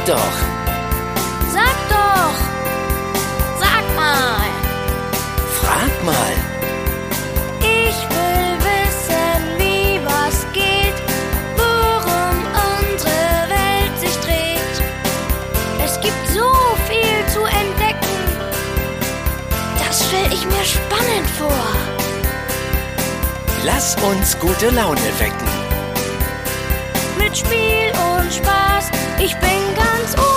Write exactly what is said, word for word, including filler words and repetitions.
doch. Sag doch. Sag mal. Frag mal. Ich will wissen, wie was geht, worum unsere Welt sich dreht. Es gibt so viel zu entdecken. Das stell ich mir spannend vor. Lass uns gute Laune wecken. Mit Spiel und Spaß, ich bin ganz ohr.